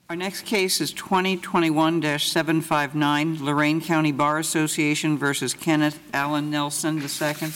Our next case is 2021-759, Lorain County Bar Association versus Kenneth Allen Nelson II.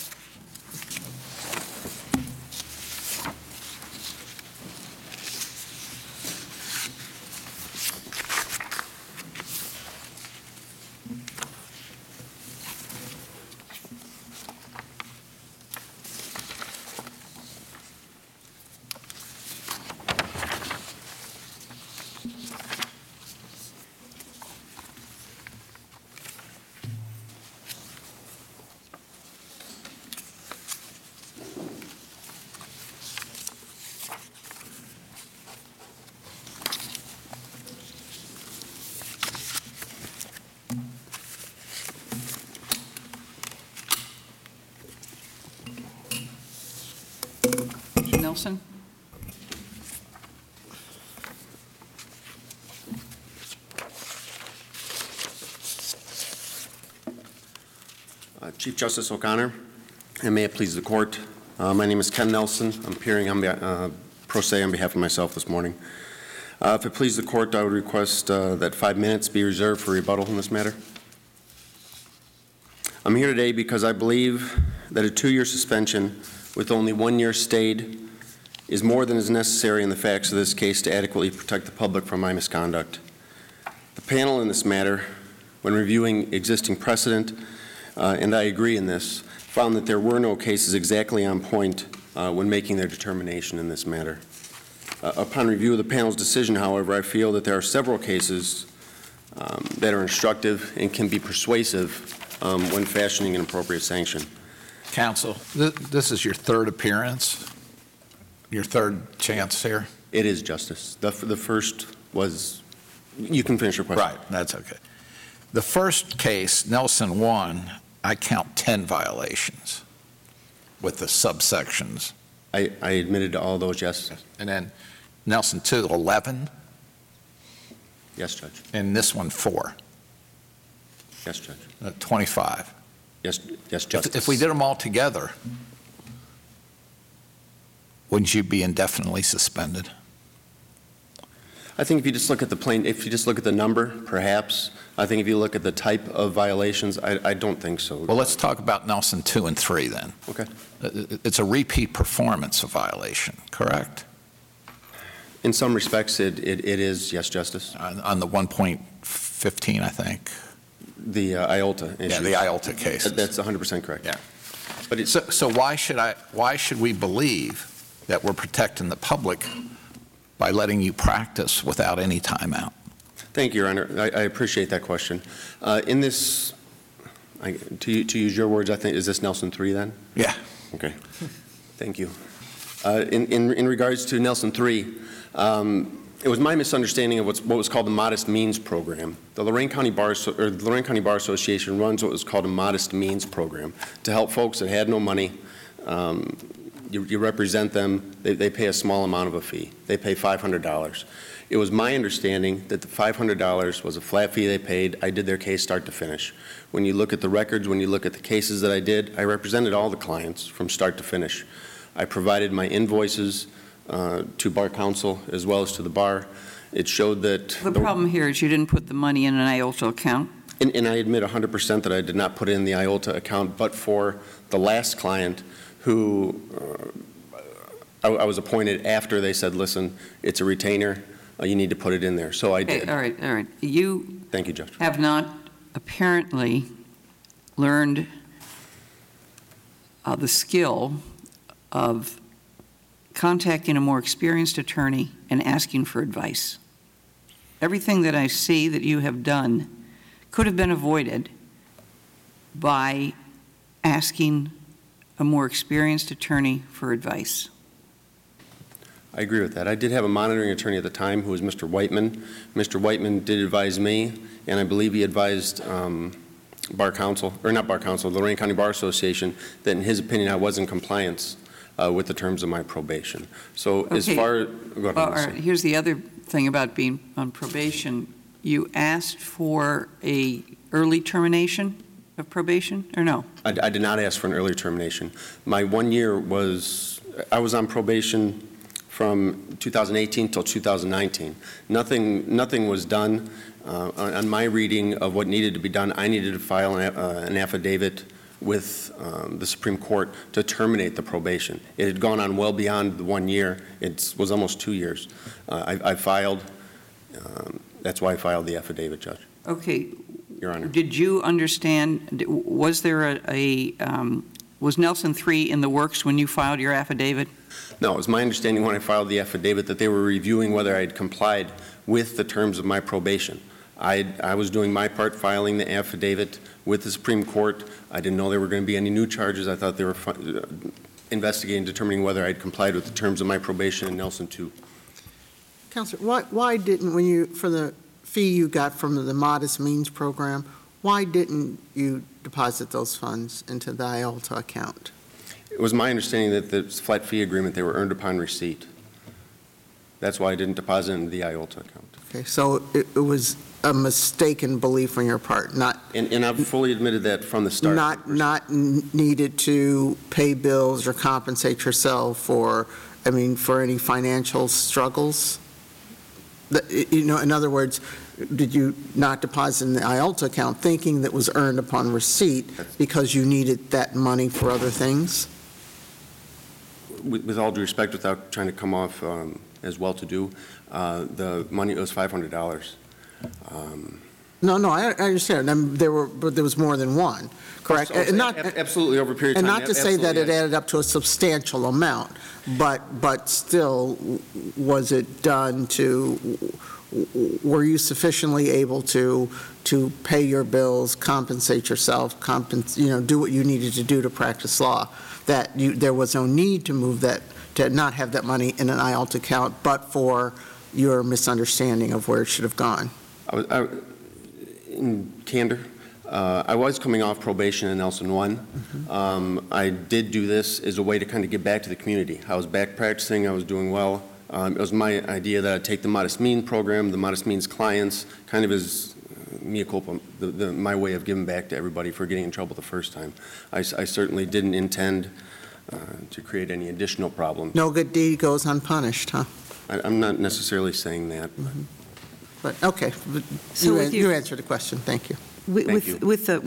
Nelson? Chief Justice O'Connor, and may it please the court. My name is Ken Nelson. I'm appearing on pro se on behalf of myself this morning. If it pleases the court, I would request that 5 minutes be reserved for rebuttal in this matter. I'm here today because I believe that a 2-year suspension with only 1 year stayed is more than is necessary in the facts of this case to adequately protect the public from my misconduct. The panel in this matter, when reviewing existing precedent, and I agree in this, found that there were no cases exactly on point when making their determination in this matter. Upon review of the panel's decision, however, I feel that there are several cases that are instructive and can be persuasive when fashioning an appropriate sanction. Counsel, this is your third appearance, your third chance here? It is, Justice. The first was, you can finish your question. Right, that's okay. The first case, Nelson 1, I count 10 violations with the subsections. I admitted to all those, yes. And then Nelson 2, 11? Yes, Judge. And this one, 4? Yes, Judge. 25? Yes, Justice. If we did them all together, wouldn't you be indefinitely suspended? I think if you just look at the number, perhaps. I think if you look at the type of violations, I don't think so. Well, let's talk about Nelson 2 and 3 then. Okay. It's a repeat performance of violation, correct? In some respects, it is, yes, Justice. On the 1.15, I think. The IOLTA issue. Yeah, the IOLTA case. That's 100% correct. Yeah. But so why should we believe that we're protecting the public by letting you practice without any timeout? Thank you, Your Honor. I appreciate that question. In this, to use your words, I think, is this Nelson 3 then? Yeah. Okay. Thank you. In regards to Nelson 3, it was my misunderstanding of what was called the Modest Means Program. The Lorain County Bar Association runs what was called a Modest Means Program to help folks that had no money. You represent them, they pay a small amount of a fee. They pay $500. It was my understanding that the $500 was a flat fee they paid. I did their case start to finish. When you look at the records, when you look at the cases that I did, I represented all the clients from start to finish. I provided my invoices to Bar Counsel as well as to the bar. It showed that... The problem here is you didn't put the money in an IOLTA account. And I admit 100% that I did not put it in the IOLTA account, but for the last client who I was appointed after they said, listen, it's a retainer, you need to put it in there. So I did. All right. You Thank you, Judge. Have not apparently learned the skill of contacting a more experienced attorney and asking for advice. Everything that I see that you have done could have been avoided by asking a more experienced attorney for advice. I agree with that. I did have a monitoring attorney at the time who was Mr. Whiteman. Mr. Whiteman did advise me, and I believe he advised Bar Counsel, or not Bar Counsel, the Lorain County Bar Association, that in his opinion I was in compliance with the terms of my probation. So okay. As far, go ahead. All right. Here's the other thing about being on probation. You asked for a early termination of probation, or no? I did not ask for an early termination. My 1 year was, I was on probation from 2018 till 2019. Nothing was done. On my reading of what needed to be done, I needed to file an affidavit with the Supreme Court to terminate the probation. It had gone on well beyond the 1 year. It was almost 2 years. I filed. That's why I filed the affidavit, Judge. Okay. Your Honor. Did you understand, was there was Nelson 3 in the works when you filed your affidavit? No, it was my understanding when I filed the affidavit that they were reviewing whether I had complied with the terms of my probation. I was doing my part, filing the affidavit with the Supreme Court. I didn't know there were going to be any new charges. I thought they were investigating, determining whether I had complied with the terms of my probation in Nelson 2. Counselor, why didn't, when you, for the fee you got from the Modest Means Program, why didn't you deposit those funds into the IALTA account? It was my understanding that the flat fee agreement, they were earned upon receipt. That's why I didn't deposit into the IALTA account. Okay, so it was a mistaken belief on your part, not... And I've fully admitted that from the start. Not needed to pay bills or compensate yourself for, for any financial struggles? In other words, did you not deposit in the IALTA account thinking that was earned upon receipt because you needed that money for other things? With all due respect, without trying to come off as well-to-do, the money was $500. No, I understand. But there was more than one, correct? And not absolutely over a period of time. And not to say that it added up to a substantial amount, but still, was it done were you sufficiently able to pay your bills, compensate yourself, do what you needed to do to practice law, that there was no need to move that, to not have that money in an IALTA account, but for your misunderstanding of where it should have gone? In candor, I was coming off probation in Nelson 1. Mm-hmm. I did do this as a way to kind of give back to the community. I was back practicing. I was doing well. It was my idea that I'd take the Modest Means program, the Modest Means clients, kind of as mea culpa, my way of giving back to everybody for getting in trouble the first time. I certainly didn't intend to create any additional problems. No good deed goes unpunished, huh? I'm not necessarily saying that. Mm-hmm. But okay, So you answered the question. Thank you. Thank you. With the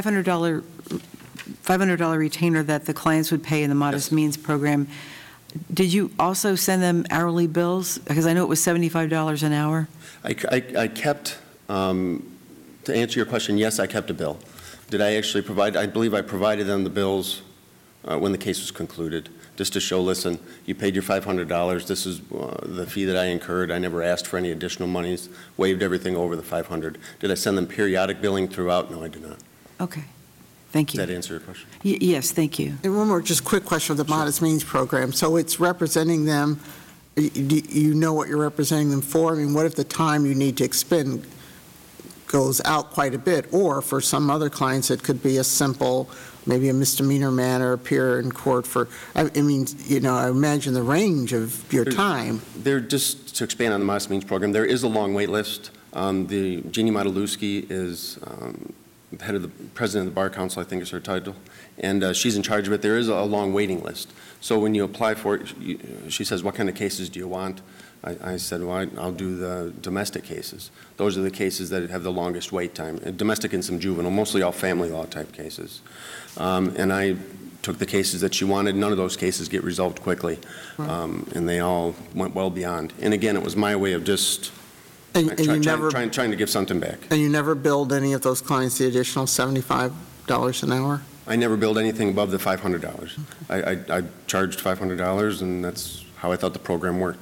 $500 retainer that the clients would pay in the Modest Means program, did you also send them hourly bills? Because I know it was $75 an hour. I kept, to answer your question, yes, I kept a bill. Did I actually provide? I believe I provided them the bills when the case was concluded, just to show, listen, you paid your $500. This is the fee that I incurred. I never asked for any additional monies, waived everything over the $500. Did I send them periodic billing throughout? No, I did not. Okay. Thank you. Does that answer your question? Yes, thank you. And one more just quick question of the Modest Means program. So it's representing them, you know what you're representing them for? What if the time you need to expend goes out quite a bit? Or for some other clients, it could be a simple, maybe a misdemeanor matter, appear in court for, I imagine the range of your time. Just to expand on the Modest Means program, there is a long wait list. The Jeannie Modelewski is the head of the president of the Bar Council, I think is her title, and she's in charge of it. There is a long waiting list. So when you apply for it, she says, what kind of cases do you want? I said, well, I'll do the domestic cases. Those are the cases that have the longest wait time. Domestic and some juvenile, mostly all family law type cases. And I took the cases that she wanted. None of those cases get resolved quickly. And they all went well beyond. And again, it was my way of just trying to give something back. And you never billed any of those clients the additional $75 an hour? I never billed anything above the $500. I charged $500, and that's how I thought the program worked.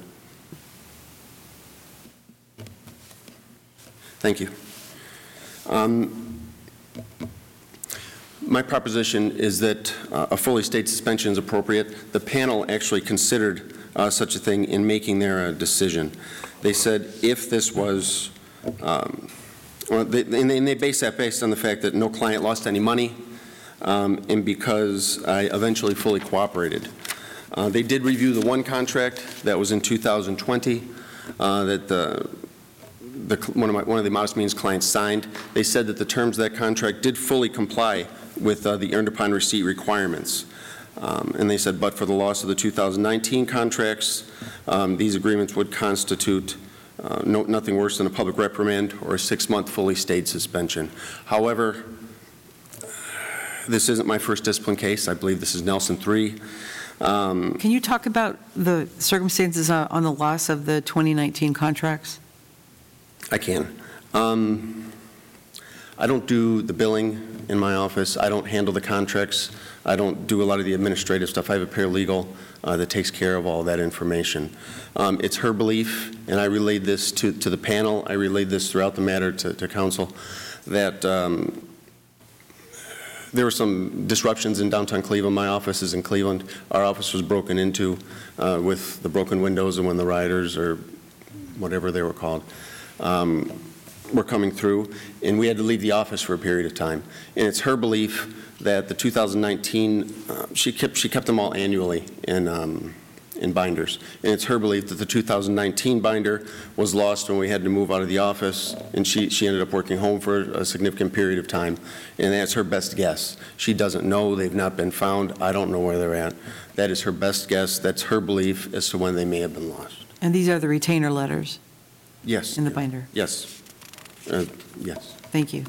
Thank you. My proposition is that a fully state suspension is appropriate. The panel actually considered such a thing in making their decision. They said if this was, and they base that based on the fact that no client lost any money, and because I eventually fully cooperated. They did review the one contract that was in 2020 that one of the Modest Means clients signed. They said that the terms of that contract did fully comply with the earned upon receipt requirements. And they said, but for the loss of the 2019 contracts, These agreements would constitute nothing worse than a public reprimand or a 6-month fully stayed suspension. However, this isn't my first discipline case. I believe this is Nelson 3. Can you talk about the circumstances on the loss of the 2019 contracts? I can. I don't do the billing in my office. I don't handle the contracts. I don't do a lot of the administrative stuff. I have a paralegal that takes care of all that information. It's her belief, and I relayed this to the panel, I relayed this throughout the matter to council, that there were some disruptions in downtown Cleveland. My office is in Cleveland. Our office was broken into with the broken windows, and when the rioters, or whatever they were called, were coming through, and we had to leave the office for a period of time. And it's her belief that the 2019, she kept them all annually in binders. And it's her belief that the 2019 binder was lost when we had to move out of the office, and she ended up working home for a significant period of time. And that's her best guess. She doesn't know. They've not been found. I don't know where they're at. That is her best guess. That's her belief as to when they may have been lost. And these are the retainer letters Yes. in the binder? Yes. Yes. Thank you.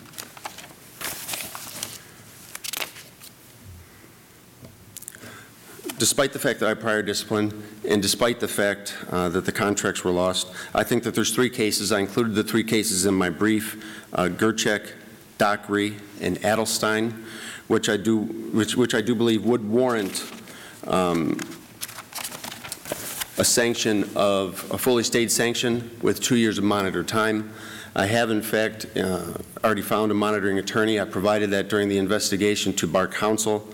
Despite the fact that I have prior discipline, and despite the fact that the contracts were lost, I think that there's 3 cases. I included the 3 cases in my brief: Gerchek, Dockery, and Adelstein, which I do believe would warrant a sanction of a fully stayed sanction with 2 years of monitored time. I have, in fact, already found a monitoring attorney. I provided that during the investigation to Bar Counsel.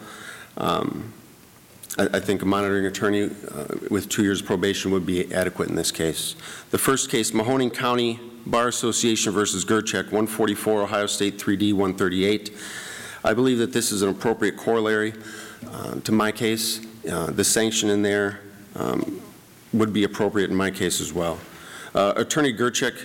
I think a monitoring attorney with 2 years probation would be adequate in this case. The first case, Mahoning County Bar Association versus Gerchek, 144 Ohio State 3D 138. I believe that this is an appropriate corollary to my case. The sanction in there would be appropriate in my case as well. Attorney Gerchek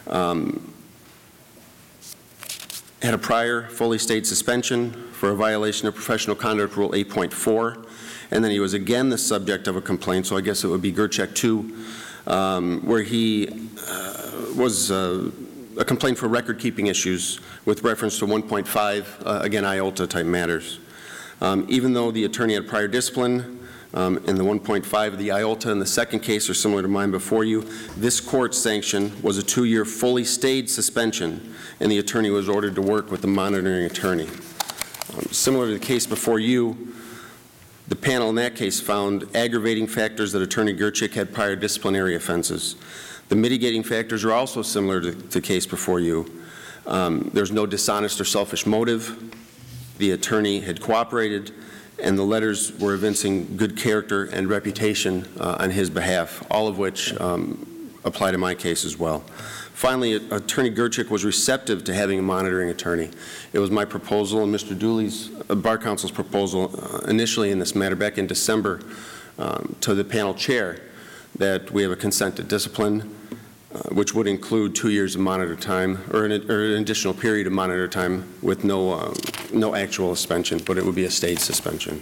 had a prior fully stayed suspension for a violation of Professional Conduct Rule 8.4, and then he was again the subject of a complaint, so I guess it would be Gerchek 2, where he was a complaint for record-keeping issues with reference to 1.5, again, IOLTA-type matters. Even though the attorney had prior discipline, in the 1.5 of the IOLTA in the second case are similar to mine before you, this court's sanction was a 2-year fully stayed suspension, and the attorney was ordered to work with the monitoring attorney. Similar to the case before you, the panel in that case found aggravating factors that Attorney Gerchek had prior disciplinary offenses. The mitigating factors are also similar to the case before you. There's no dishonest or selfish motive. The attorney had cooperated, and the letters were evincing good character and reputation on his behalf, all of which apply to my case as well. Finally, Attorney Gerchek was receptive to having a monitoring attorney. It was my proposal and Mr. Dooley's, Bar Counsel's proposal initially in this matter back in December to the panel chair that we have a consent to discipline, which would include 2 years of monitor time, or an additional period of monitor time with no actual suspension, but it would be a stayed suspension.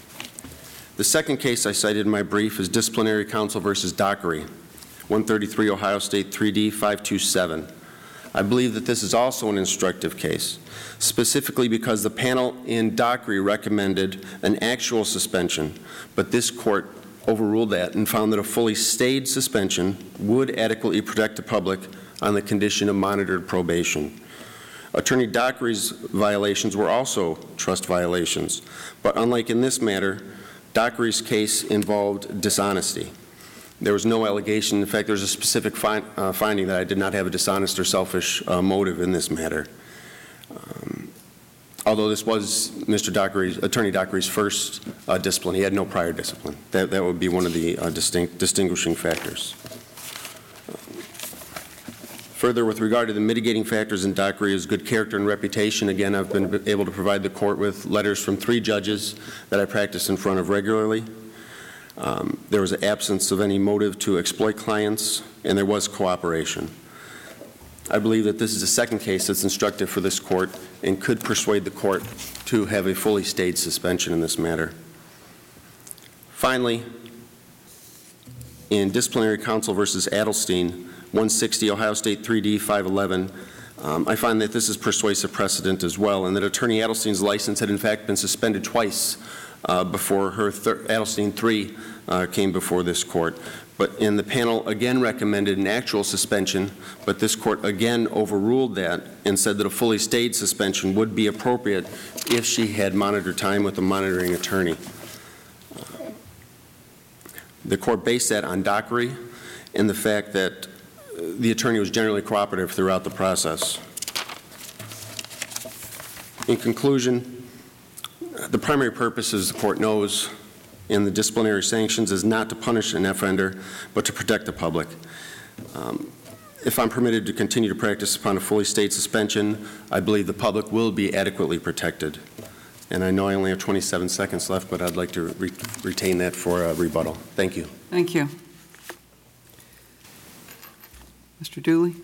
The second case I cited in my brief is Disciplinary Counsel versus Dockery, 133 Ohio State 3D 527. I believe that this is also an instructive case, specifically because the panel in Dockery recommended an actual suspension, but this court overruled that and found that a fully stayed suspension would adequately protect the public on the condition of monitored probation. Attorney Dockery's violations were also trust violations, but unlike in this matter, Dockery's case involved dishonesty. There was no allegation. In fact, there's a specific finding that I did not have a dishonest or selfish motive in this matter. Although this was Attorney Dockery's first discipline, he had no prior discipline. That would be one of the distinguishing factors. Further, with regard to the mitigating factors in Dockery is good character and reputation. Again, I've been able to provide the court with letters from 3 judges that I practice in front of regularly. There was an absence of any motive to exploit clients, and there was cooperation. I believe that this is the second case that's instructive for this court and could persuade the court to have a fully stayed suspension in this matter. Finally, in Disciplinary Counsel versus Adelstein, 160 Ohio State 3D 511, I find that this is persuasive precedent as well, and that Attorney Adelstein's license had in fact been suspended twice before her Adelstein 3 came before this court. And the panel again recommended an actual suspension, but this court again overruled that and said that a fully stayed suspension would be appropriate if she had monitored time with a monitoring attorney. The court based that on Dockery and the fact that the attorney was generally cooperative throughout the process. In conclusion, the primary purpose, as the court knows, in the disciplinary sanctions is not to punish an offender, but to protect the public. If I'm permitted to continue to practice upon a fully stayed suspension, I believe the public will be adequately protected. And I know I only have 27 seconds left, but I'd like to retain that for a rebuttal. Thank you. Thank you. Mr. Dooley?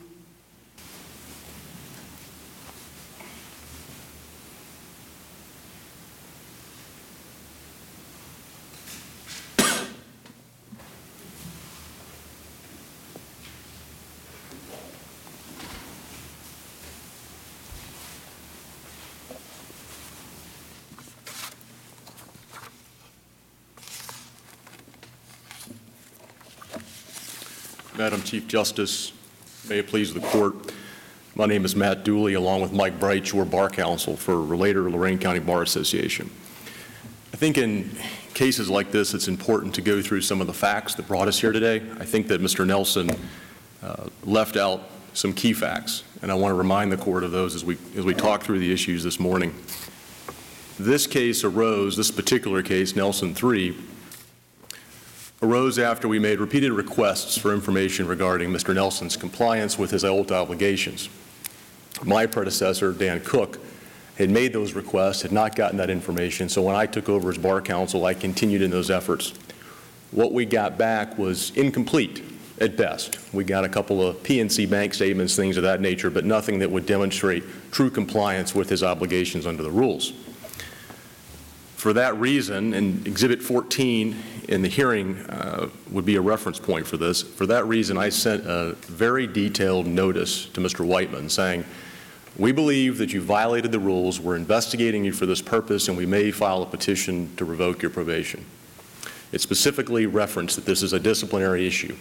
Madam Chief Justice, may it please the court, my name is Matt Dooley, along with Mike Bright, your bar counsel for Relator Lorain County Bar Association. I think in cases like this, it's important to go through some of the facts that brought us here today. I think that Mr. Nelson left out some key facts, and I want to remind the court of those as we talk through the issues this morning. This case arose, this particular case, Nelson 3, arose after we made repeated requests for information regarding Mr. Nelson's compliance with his oath obligations. My predecessor, Dan Cook, had made those requests, had not gotten that information, so when I took over as bar counsel, I continued in those efforts. What we got back was incomplete at best. We got a couple of PNC bank statements, things of that nature, but nothing that would demonstrate true compliance with his obligations under the rules. For that reason, and Exhibit 14 in the hearing would be a reference point for this, for that reason I sent a very detailed notice to Mr. Whiteman saying, we believe that you violated the rules, we're investigating you for this purpose, and we may file a petition to revoke your probation. It specifically referenced that this is a disciplinary issue.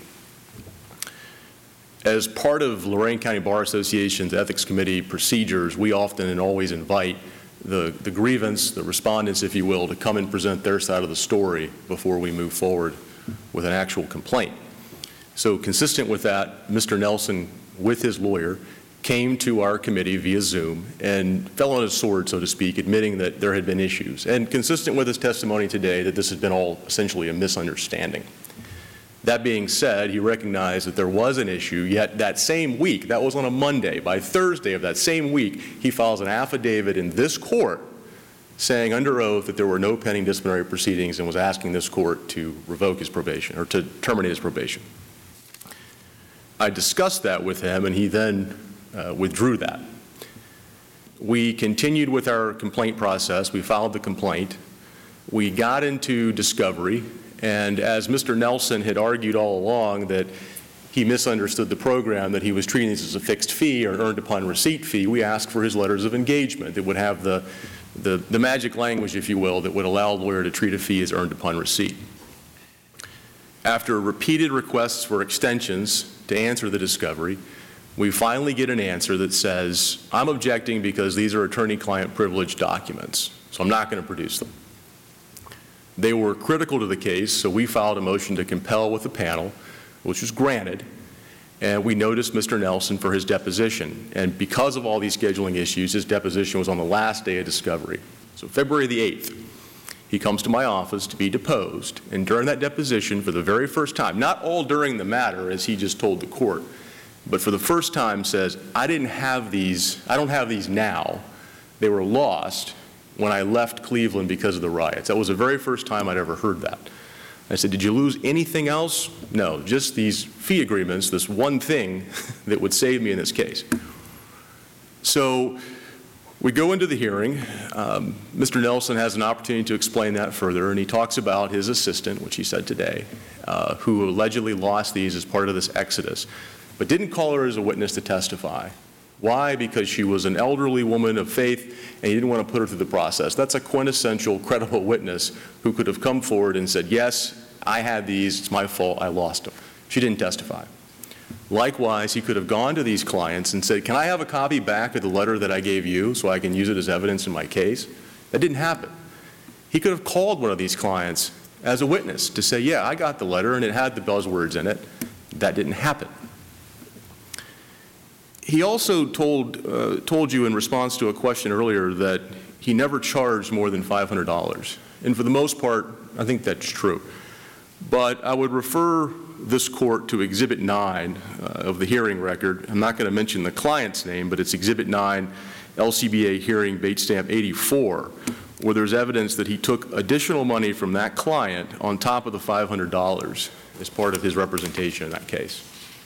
As part of Lorain County Bar Association's Ethics Committee procedures, we often and always invite the grievance, the respondents, if you will, to come and present their side of the story before we move forward with an actual complaint. So consistent with that, Mr. Nelson, with his lawyer, came to our committee via Zoom and fell on his sword, so to speak, admitting that there had been issues. And consistent with his testimony today, that this has been all essentially a misunderstanding. That being said, he recognized that there was an issue, yet that same week, that was on a Monday, by Thursday of that same week, he files an affidavit in this court saying under oath that there were no pending disciplinary proceedings and was asking this court to revoke his probation or to terminate his probation. I discussed that with him and he then withdrew that. We continued with our complaint process. We filed the complaint. We got into discovery. And as Mr. Nelson had argued all along that he misunderstood the program, that he was treating this as a fixed fee or an earned upon receipt fee, we asked for his letters of engagement that would have the magic language, if you will, that would allow a lawyer to treat a fee as earned upon receipt. After repeated requests for extensions to answer the discovery, we finally get an answer that says, I'm objecting because these are attorney-client privilege documents, so I'm not going to produce them. They were critical to the case, so we filed a motion to compel with the panel, which was granted, and we noticed Mr. Nelson for his deposition. And because of all these scheduling issues, his deposition was on the last day of discovery. So February the 8th, he comes to my office to be deposed, and during that deposition, for the very first time, not all during the matter, as he just told the court, but for the first time says, I don't have these now. They were lost when I left Cleveland because of the riots. That was the very first time I'd ever heard that. I said, did you lose anything else? No, just these fee agreements, this one thing that would save me in this case. So We go into the hearing. Mr. Nelson has an opportunity to explain that further, and he talks about his assistant, which he said today, who allegedly lost these as part of this exodus, but didn't call her as a witness to testify. Why? Because she was an elderly woman of faith, and he didn't want to put her through the process. That's a quintessential credible witness who could have come forward and said, yes, I had these, it's my fault, I lost them. She didn't testify. Likewise, he could have gone to these clients and said, can I have a copy back of the letter that I gave you so I can use it as evidence in my case? That didn't happen. He could have called one of these clients as a witness to say, yeah, I got the letter and it had the buzzwords in it. That didn't happen. He also told you in response to a question earlier that he never charged more than $500. And for the most part, I think that's true. But I would refer this court to Exhibit 9 of the hearing record. I'm not going to mention the client's name, but it's Exhibit 9, LCBA hearing Bate Stamp 84, where there's evidence that he took additional money from that client on top of the $500 as part of his representation in that case.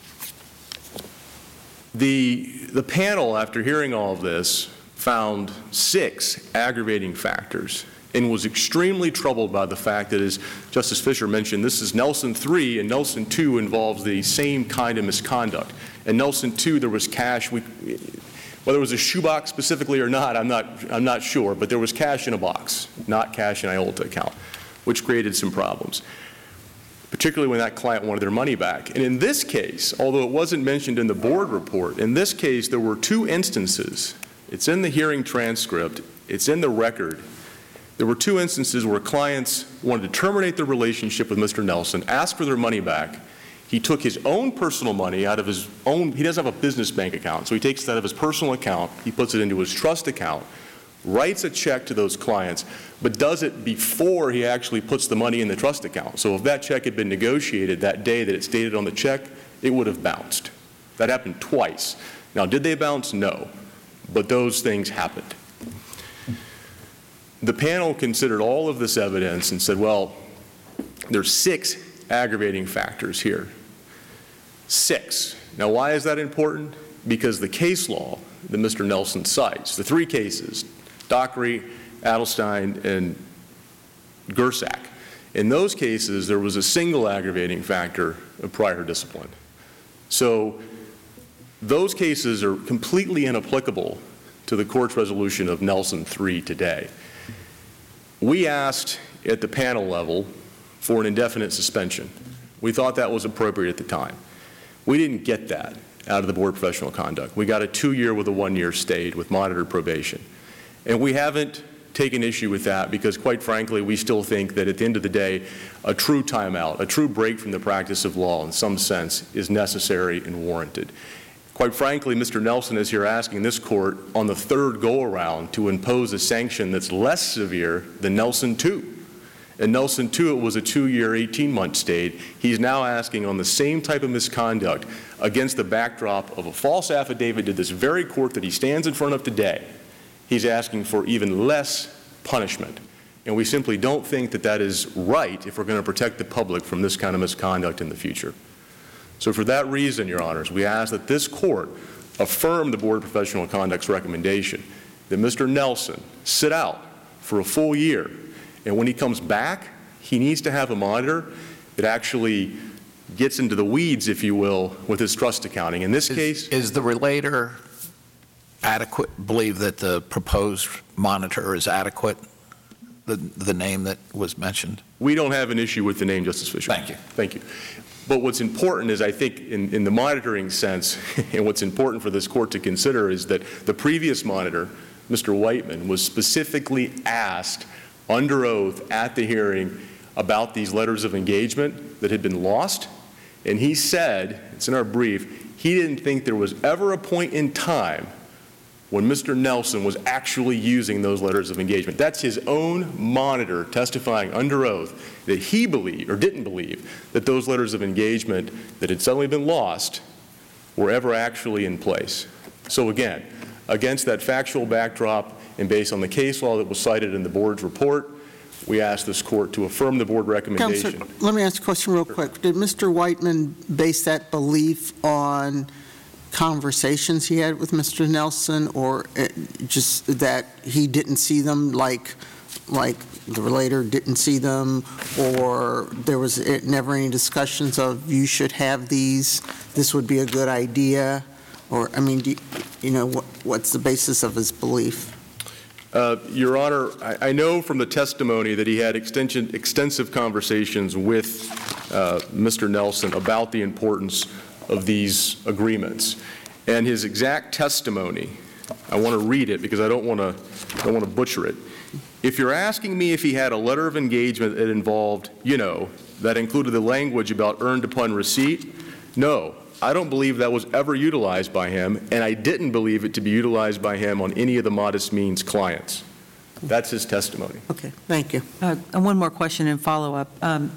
The panel, after hearing all of this, found 6 aggravating factors and was extremely troubled by the fact that, as Justice Fischer mentioned, this is Nelson 3, and Nelson 2 involves the same kind of misconduct. In Nelson 2, there was cash. Whether it was a shoebox specifically or not, I'm not sure, but there was cash in a box, not cash in an IOLTA account, which created some problems, particularly when that client wanted their money back. And in this case, although it wasn't mentioned in the board report, in this case there were 2 instances. It's in the hearing transcript. It's in the record. There were 2 instances where clients wanted to terminate their relationship with Mr. Nelson, ask for their money back. He took his own personal money out of his own, he doesn't have a business bank account, so he takes it out of his personal account, he puts it into his trust account, writes a check to those clients, but does it before he actually puts the money in the trust account. So if that check had been negotiated that day that it stated on the check, it would have bounced. That happened twice. Now, did they bounce? No. But those things happened. The panel considered all of this evidence and said, well, there's 6 aggravating factors here. 6. Now, why is that important? Because the case law that Mr. Nelson cites, the 3 cases, Dockery, Adelstein, and Gersak, in those cases, there was a single aggravating factor of prior discipline. So those cases are completely inapplicable to the court's resolution of Nelson 3 today. We asked at the panel level for an indefinite suspension. We thought that was appropriate at the time. We didn't get that out of the Board of Professional Conduct. We got a 2-year with a 1-year stayed with monitored probation. And we haven't taken issue with that because, quite frankly, we still think that at the end of the day, a true timeout, a true break from the practice of law in some sense is necessary and warranted. Quite frankly, Mr. Nelson is here asking this court on the 3rd go-around to impose a sanction that's less severe than Nelson 2. In Nelson 2, it was a 2-year, 18-month stayed. He's now asking on the same type of misconduct against the backdrop of a false affidavit to this very court that he stands in front of today. He's asking for even less punishment. And we simply don't think that that is right if we're going to protect the public from this kind of misconduct in the future. So for that reason, Your Honors, we ask that this court affirm the Board of Professional Conduct's recommendation that Mr. Nelson sit out for a full year. And when he comes back, he needs to have a monitor that actually gets into the weeds, if you will, with his trust accounting. In this case, is the relator adequate, believe that the proposed monitor is adequate, the name that was mentioned? We don't have an issue with the name, Justice Fischer. Thank you. Thank you. But what's important is, I think, in the monitoring sense, and what's important for this court to consider is that the previous monitor, Mr. Whiteman, was specifically asked under oath at the hearing about these letters of engagement that had been lost, and he said, it's in our brief, he didn't think there was ever a point in time when Mr. Nelson was actually using those letters of engagement. That's his own monitor testifying under oath that he believed or didn't believe that those letters of engagement that had suddenly been lost were ever actually in place. So again, against that factual backdrop and based on the case law that was cited in the board's report, we ask this court to affirm the board recommendation. Counselor, let me ask a question real quick. Did Mr. Whiteman base that belief on conversations he had with Mr. Nelson, or just that he didn't see them like the relator didn't see them, or there was never any discussions of you should have these, this would be a good idea? Or, I mean, what's the basis of his belief? Your Honor, I know from the testimony that he had extensive conversations with Mr. Nelson about the importance of these agreements. And his exact testimony, I want to read it because I don't want to butcher it. If you're asking me if he had a letter of engagement that involved, that included the language about earned upon receipt, no. I don't believe that was ever utilized by him, and I didn't believe it to be utilized by him on any of the Modest Means clients. That's his testimony. Okay, thank you. And one more question and follow-up.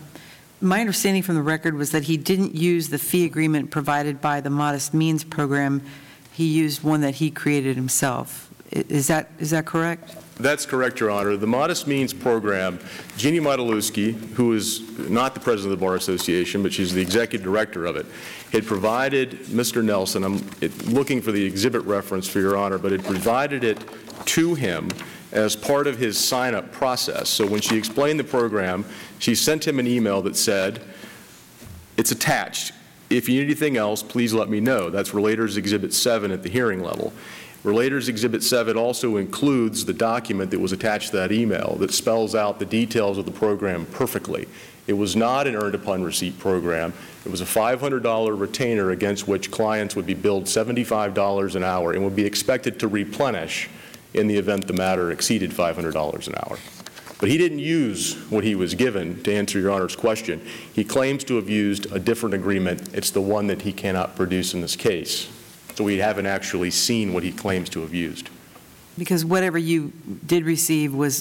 My understanding from the record was that he didn't use the fee agreement provided by the Modest Means program. He used one that he created himself. Is that correct? That's correct, Your Honor. The Modest Means program, Jeannie Modilewski, who is not the president of the Bar Association, but she's the executive director of it, had provided Mr. Nelson, I'm looking for the exhibit reference for Your Honor, but had provided it to him as part of his sign-up process. So when she explained the program, she sent him an email that said, it's attached. If you need anything else, please let me know. That's Relators Exhibit 7 at the hearing level. Relators Exhibit 7 also includes the document that was attached to that email that spells out the details of the program perfectly. It was not an earned upon receipt program. It was a $500 retainer against which clients would be billed $75 an hour and would be expected to replenish in the event the matter exceeded $500 an hour. But he didn't use what he was given, to answer Your Honor's question. He claims to have used a different agreement. It's the one that he cannot produce in this case. So we haven't actually seen what he claims to have used. Because whatever you did receive was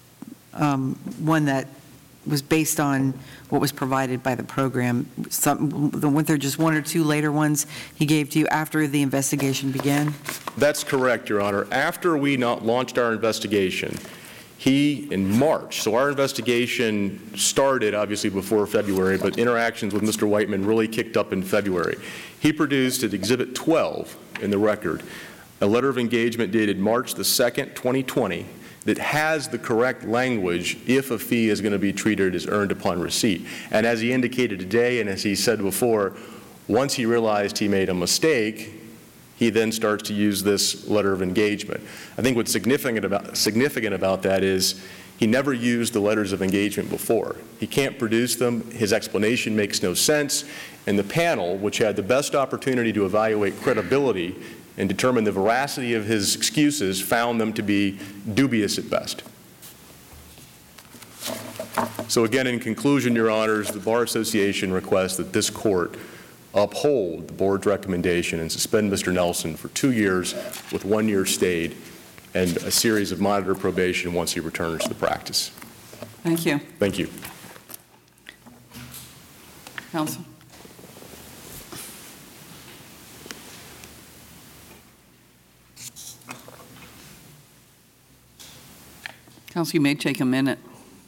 one that was based on what was provided by the program. Weren't there just one or two later ones he gave to you after the investigation began? That's correct, Your Honor. After we launched our investigation, he, in March, so our investigation started obviously before February, but interactions with Mr. Whiteman really kicked up in February. He produced at Exhibit 12 in the record a letter of engagement dated March the 2nd, 2020, that has the correct language if a fee is going to be treated as earned upon receipt. And as he indicated today, and as he said before, once he realized he made a mistake, he then starts to use this letter of engagement. I think what's significant about that is he never used the letters of engagement before. He can't produce them. His explanation makes no sense. And the panel, which had the best opportunity to evaluate credibility and determine the veracity of his excuses, found them to be dubious at best. So again, in conclusion, Your Honors, the Bar Association requests that this court uphold the board's recommendation and suspend Mr. Nelson for 2 years with 1 year stayed and a series of monitor probation once he returns to the practice. Thank you. Thank you. Counsel. Counsel, you may take a minute.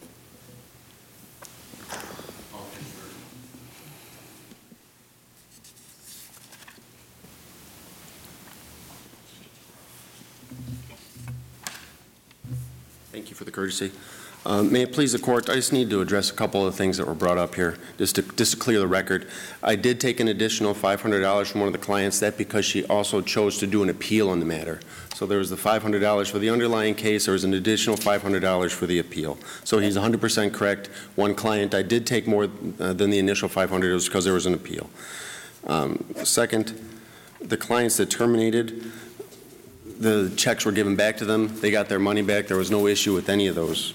Thank you for the courtesy. May it please the court, I just need to address a couple of things that were brought up here, just to clear the record. I did take an additional $500 from one of the clients, that because she also chose to do an appeal on the matter. So there was the $500 for the underlying case, there was an additional $500 for the appeal. So he's 100% correct. One client, I did take more than the initial $500, it was because there was an appeal. Second, the clients that terminated, the checks were given back to them. They got their money back. There was no issue with any of those.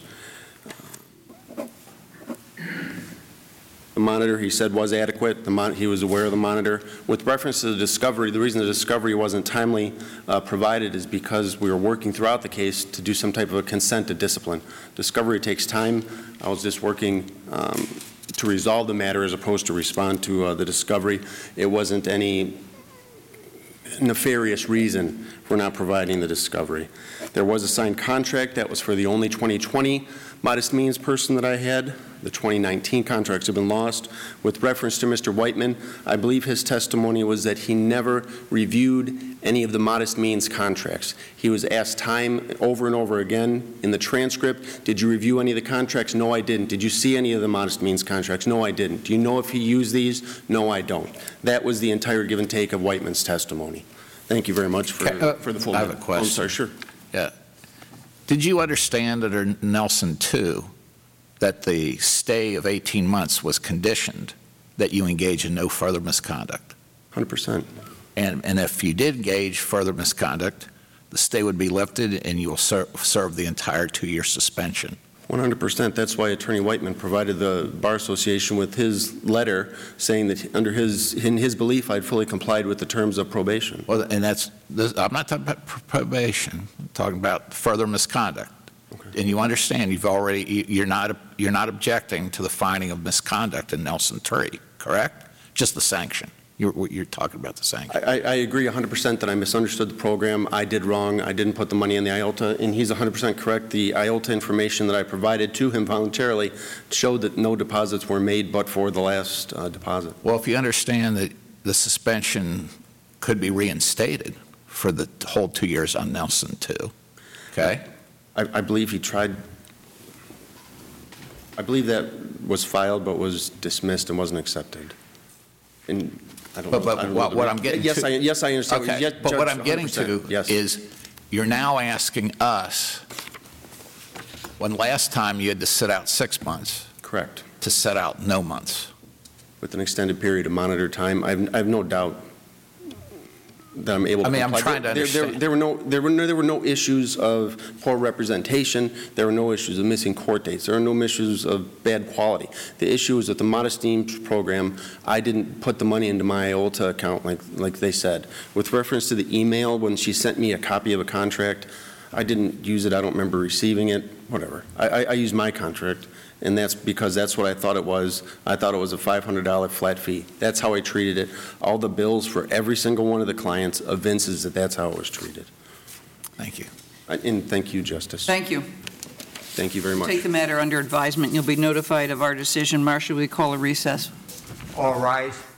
The monitor, he said, was adequate. He was aware of the monitor. With reference to the discovery, the reason the discovery wasn't timely provided is because we were working throughout the case to do some type of a consent to discipline. Discovery takes time. I was just working to resolve the matter as opposed to respond to the discovery. It wasn't any nefarious reason for not providing the discovery. There was a signed contract that was for the only 2020 modest means person that I had. The 2019 contracts have been lost. With reference to Mr. Whiteman, I believe his testimony was that he never reviewed any of the modest means contracts. He was asked time over and over again in the transcript, did you review any of the contracts? No, I didn't. Did you see any of the modest means contracts? No, I didn't. Do you know if he used these? No, I don't. That was the entire give and take of Whiteman's testimony. Thank you very much for the full. I have a question. I'm sorry, sure. Yeah. Did you understand under Nelson 2 that the stay of 18 months was conditioned that you engage in no further misconduct? 100%. And if you did engage further misconduct, the stay would be lifted and you will serve the entire 2-year suspension? 100%. That's why Attorney Whiteman provided the Bar Association with his letter saying that in his belief, I'd fully complied with the terms of probation. Well, and I'm not talking about probation. I'm talking about further misconduct. Okay. And you understand you're not objecting to the finding of misconduct in Nelson 3, correct? Just the sanction. You're talking about the sanction. I agree 100% that I misunderstood the program. I did wrong. I didn't put the money in the IOLTA, and he's 100% correct. The IOLTA information that I provided to him voluntarily showed that no deposits were made but for the last deposit. Well, if you understand that the suspension could be reinstated for the whole 2 years on Nelson 2, okay? I believe he tried. I believe that was filed but was dismissed and wasn't accepted. And I don't But know. what I'm getting yes, to... yes, I understand. Okay, Yes, but what Judge, I'm getting to 100%. Yes. is you're now asking us, when last time you had to sit out 6 months, Correct. to sit out no months. With an extended period of monitor time, I have no doubt that I'm able to I mean, I'm comply. trying to understand. There were no issues of poor representation. There were no issues of missing court dates. There were no issues of bad quality. The issue is that the Modest Means program, I didn't put the money into my IOLTA account like they said. With reference to the email, when she sent me a copy of a contract, I didn't use it. I don't remember receiving it. Whatever. I used my contract, and that's because that's what I thought it was. I thought it was a $500 flat fee. That's how I treated it. All the bills for every single one of the clients evinces that that's how it was treated. Thank you. And thank you, Justice. Thank you. Thank you very much. Take the matter under advisement. You'll be notified of our decision. Marcia, will you call a recess? All rise.